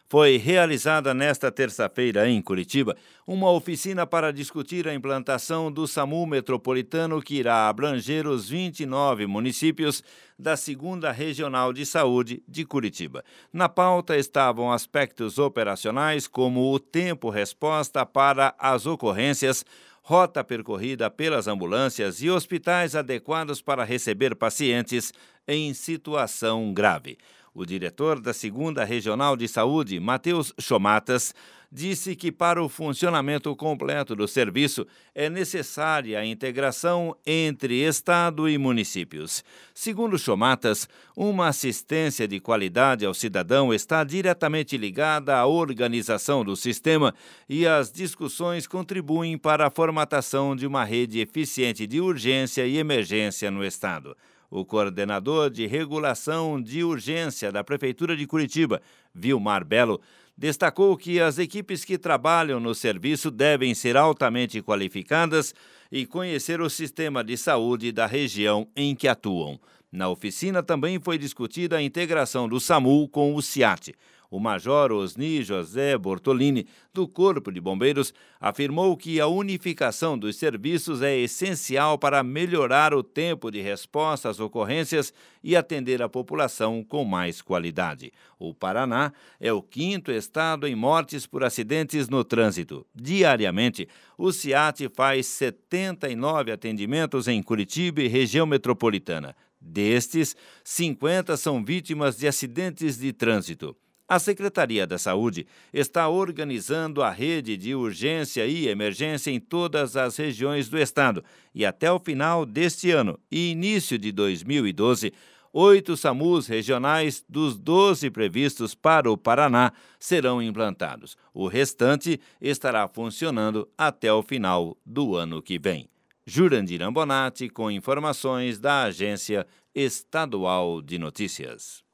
Foi realizada nesta terça-feira em Curitiba uma oficina para discutir a implantação do SAMU metropolitano que irá abranger os 29 municípios da 2ª Regional de Saúde de Curitiba. Na pauta estavam aspectos operacionais como o tempo-resposta para as ocorrências, rota percorrida pelas ambulâncias e hospitais adequados para receber pacientes em situação grave. O diretor da 2ª Regional de Saúde, Matheus Chomatas, disse que para o funcionamento completo do serviço é necessária a integração entre Estado e municípios. Segundo Chomatas, uma assistência de qualidade ao cidadão está diretamente ligada à organização do sistema e as discussões contribuem para a formatação de uma rede eficiente de urgência e emergência no Estado. O coordenador de regulação de urgência da Prefeitura de Curitiba, Vilmar Belo, destacou que as equipes que trabalham no serviço devem ser altamente qualificadas e conhecer o sistema de saúde da região em que atuam. Na oficina também foi discutida a integração do SAMU com o SIAT. O major Osni José Bortolini, do Corpo de Bombeiros, afirmou que a unificação dos serviços é essencial para melhorar o tempo de resposta às ocorrências e atender a população com mais qualidade. O Paraná é o 5º estado em mortes por acidentes no trânsito. Diariamente, o SIAT faz 79 atendimentos em Curitiba e região metropolitana. Destes, 50 são vítimas de acidentes de trânsito. A Secretaria da Saúde está organizando a rede de urgência e emergência em todas as regiões do estado e até o final deste ano e início de 2012, 8 SAMUs regionais dos 12 previstos para o Paraná serão implantados. O restante estará funcionando até o final do ano que vem. Jurandir Ambonati com informações da Agência Estadual de Notícias.